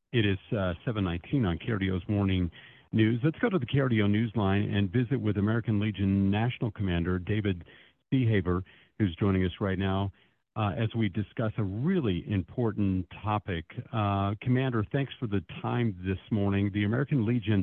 It is 7:19 on KRDO's Morning News. Let's go to the KRDO Newsline and visit with American Legion National Commander David Seahaver, who's joining us right now as we discuss a really important topic. Commander, thanks for the time this morning. The American Legion,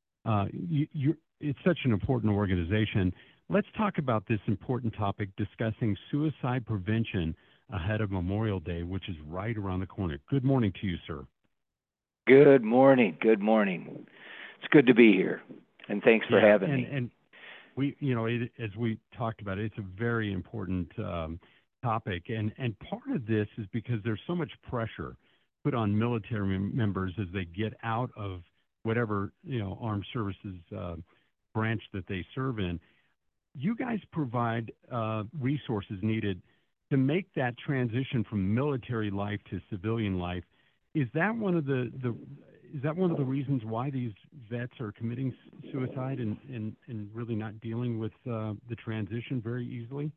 it's such an important organization. Let's talk about this important topic, discussing suicide prevention ahead of Memorial Day, which is right around the corner. Good morning to you, sir. Good morning. Good morning. It's good to be here, and thanks for having me. And we, as we talked about it, it's a very important topic, and part of this is because there's so much pressure put on military members as they get out of whatever armed services branch that they serve in. You guys provide resources needed to make that transition from military life to civilian life. Is that one of the reasons why these vets are committing suicide and really not dealing with the transition very easily?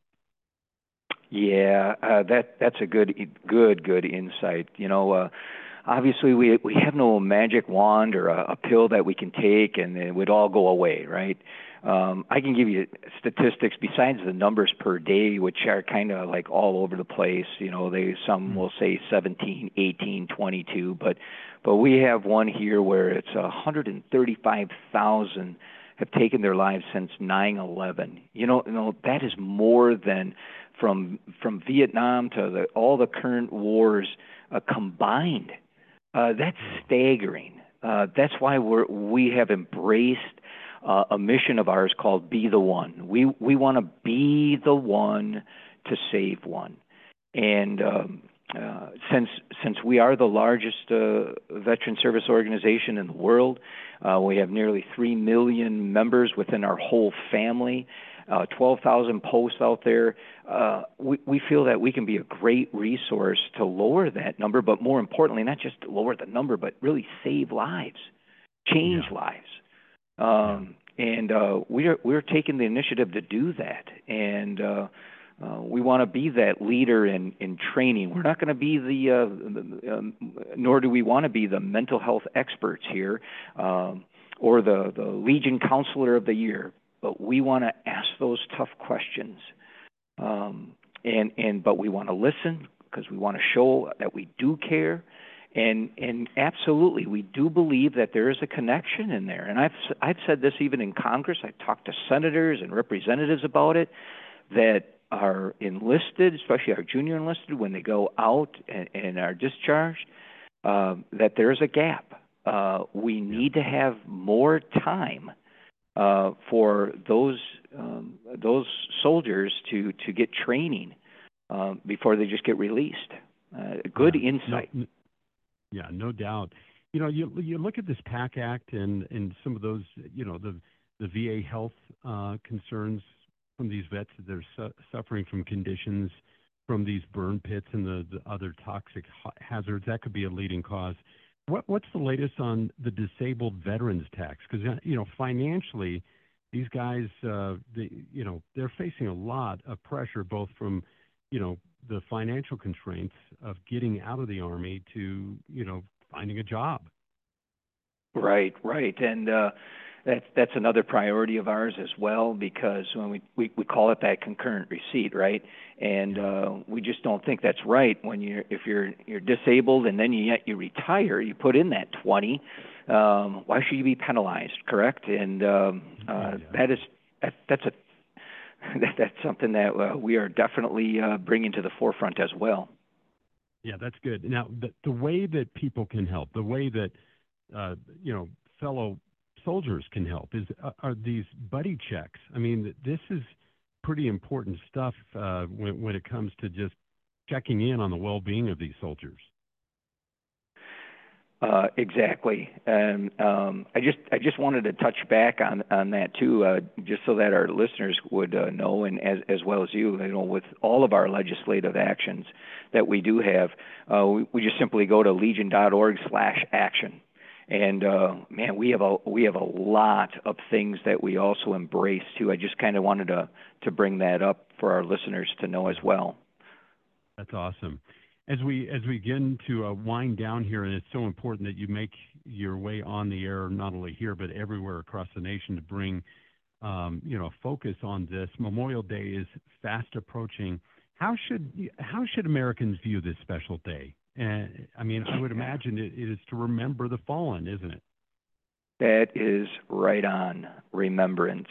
Yeah, that's a good insight. Obviously we have no magic wand or a pill that we can take and it would all go away, right? I can give you statistics besides the numbers per day, which are kind of like all over the place. Some will say 17, 18, 22, but we have one here where it's 135,000 have taken their lives since 9/11. That is more than from Vietnam to all the current wars combined. That's staggering. That's why we have embraced a mission of ours called Be the One. We want to be the one to save one. And since we are the largest veteran service organization in the world, we have nearly 3 million members within our whole family, 12,000 posts out there. We feel that we can be a great resource to lower that number, but more importantly, not just lower the number, but really save lives, change lives. And we're taking the initiative to do that. And we want to be that leader in training. We're not going to be nor do we want to be the mental health experts here or the Legion Counselor of the Year. But we want to ask those tough questions. But we want to listen because we want to show that we do care. And absolutely, we do believe that there is a connection in there. And I've said this even in Congress. I've talked to senators and representatives about it, that are enlisted, especially our junior enlisted, when they go out and are discharged, that there's a gap. We need to have more time for those soldiers to get training before they just get released. Good insight. No doubt. You look at this PACT Act and some of those, the VA health concerns from these vets that are suffering from conditions from these burn pits and the other toxic hazards. That could be a leading cause. What's the latest on the disabled veterans tax? Because financially, these guys, they're facing a lot of pressure, both from the financial constraints of getting out of the Army to finding a job. Right, and that's another priority of ours as well, because when we call it that concurrent receipt, right? And we just don't think that's right. When if you're disabled and then you retire, you put in that 20. Why should you be penalized? Correct? And that's something that we are definitely bringing to the forefront as well. Yeah, that's good. Now, the way that people can help, the way that fellow soldiers can help are these buddy checks. I mean, this is pretty important stuff when it comes to just checking in on the well-being of these soldiers. Exactly, and I just wanted to touch back on that too, just so that our listeners would know, and as well as you know, with all of our legislative actions that we do have, we just simply go to legion.org/action, and man, we have a lot of things that we also embrace too. I just kind of wanted to bring that up for our listeners to know as well. That's awesome. As we begin to wind down here, and it's so important that you make your way on the air, not only here but everywhere across the nation, to bring focus on this. Memorial Day is fast approaching. How should Americans view this special day? And I mean, I would imagine it is to remember the fallen, isn't it? That is right on remembrance.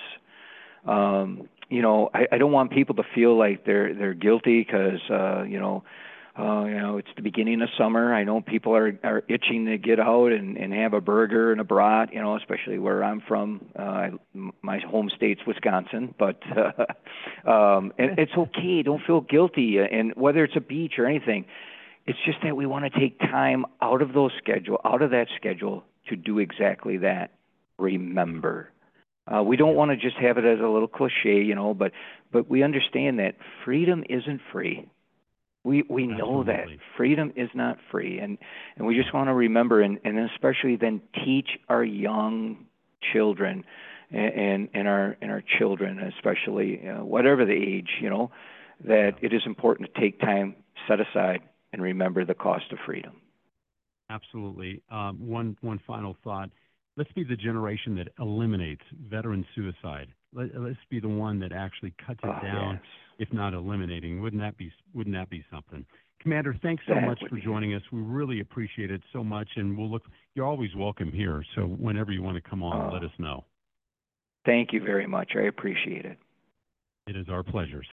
I don't want people to feel like they're guilty because it's the beginning of summer. I know people are itching to get out and have a burger and a brat. Especially where I'm from. My home state's Wisconsin, but and it's okay. Don't feel guilty. And whether it's a beach or anything, it's just that we want to take time out of that schedule to do exactly that. Remember. We don't want to just have it as a little cliche, but we understand that freedom isn't free. We know that Absolutely. freedom is not free, and we just want to remember, and especially then teach our young children and our children, especially whatever the age, that Yeah. it is important to take time set aside and remember the cost of freedom. Absolutely. One final thought. Let's be the generation that eliminates veteran suicide. Let's be the one that actually cuts it Oh down, yes, if not eliminating. Wouldn't that be something? Commander, thanks so that much would for be. joining us. We really appreciate it so much, and we'll look. You're always welcome here. So whenever you want to come on, let Oh, us know. thank you very much. I appreciate it. It is our pleasure.